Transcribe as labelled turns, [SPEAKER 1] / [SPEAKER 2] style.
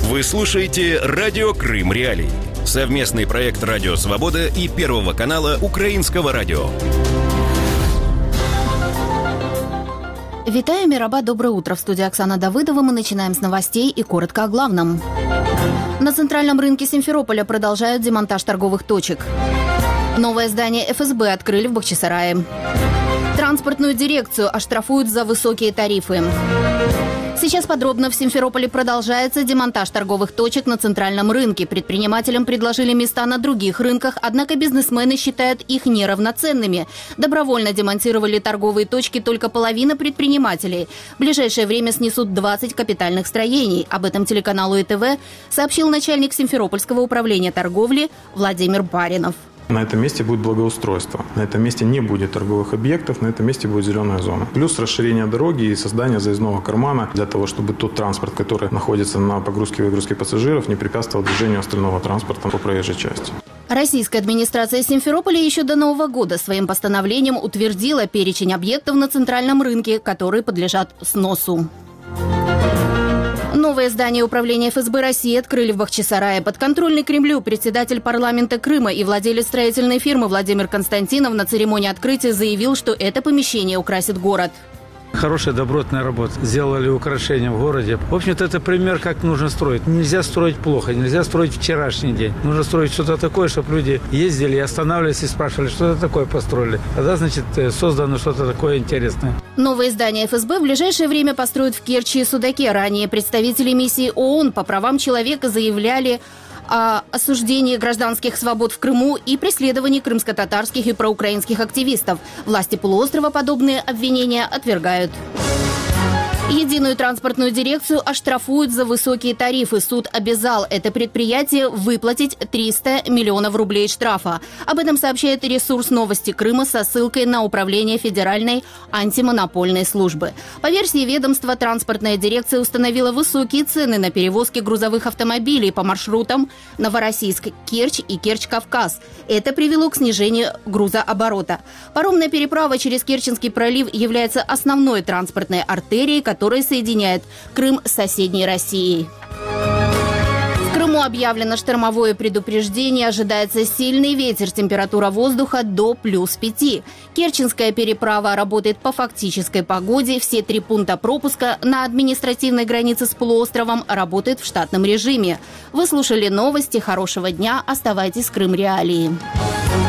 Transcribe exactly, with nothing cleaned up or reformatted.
[SPEAKER 1] Вы слушаете «Радио Крым Реалии». Совместный проект «Радио Свобода» и Первого канала Украинского радио.
[SPEAKER 2] Витаю, Мираба, доброе утро. В студии Оксана Давыдова. Мы начинаем с новостей и коротко о главном. На центральном рынке Симферополя продолжают демонтаж торговых точек. Новое здание эф эс бэ открыли в Бахчисарае. Транспортную дирекцию оштрафуют за высокие тарифы. Сейчас подробно. В Симферополе продолжается демонтаж торговых точек на центральном рынке. Предпринимателям предложили места на других рынках, однако бизнесмены считают их неравноценными. Добровольно демонтировали торговые точки только половина предпринимателей. В ближайшее время снесут двадцать капитальных строений. Об этом телеканалу и тэ вэ сообщил начальник Симферопольского управления торговли Владимир Баринов.
[SPEAKER 3] На этом месте будет благоустройство. На этом месте не будет торговых объектов, на этом месте будет зеленая зона. Плюс расширение дороги и создание заездного кармана для того, чтобы тот транспорт, который находится на погрузке и выгрузке пассажиров, не препятствовал движению остального транспорта по проезжей части.
[SPEAKER 2] Российская администрация Симферополя еще до Нового года своим постановлением утвердила перечень объектов на центральном рынке, которые подлежат сносу. Новое здание управления эф эс бэ России открыли в Бахчисарае. Подконтрольный Кремлю председатель парламента Крыма и владелец строительной фирмы Владимир Константинов на церемонии открытия заявил, что это помещение украсит город.
[SPEAKER 4] Хорошая добротная работа. Сделали украшения в городе. В общем-то, это пример, как нужно строить. Нельзя строить плохо, нельзя строить вчерашний день. Нужно строить что-то такое, чтобы люди ездили и останавливались и спрашивали, что это такое построили. Тогда, значит, создано что-то такое интересное.
[SPEAKER 2] Новое здание эф эс бэ в ближайшее время построят в Керчи и Судаке. Ранее представители миссии о о эн по правам человека заявляли о осуждении гражданских свобод в Крыму и преследовании крымско-татарских и проукраинских активистов. Власти полуострова подобные обвинения отвергают. Единую транспортную дирекцию оштрафуют за высокие тарифы. Суд обязал это предприятие выплатить триста миллионов рублей штрафа. Об этом сообщает ресурс «Новости Крыма» со ссылкой на управление Федеральной антимонопольной службы. По версии ведомства, транспортная дирекция установила высокие цены на перевозки грузовых автомобилей по маршрутам Новороссийск-Керчь и Керчь-Кавказ. Это привело к снижению грузооборота. Паромная переправа через Керченский пролив является основной транспортной артерией, которая соединяет Крым с соседней Россией. В Крыму объявлено штормовое предупреждение. Ожидается сильный ветер, температура воздуха до плюс пяти. Керченская переправа работает по фактической погоде. Все три пункта пропуска на административной границе с полуостровом работают в штатном режиме. Вы слушали новости. Хорошего дня. Оставайтесь с Крым Реалии.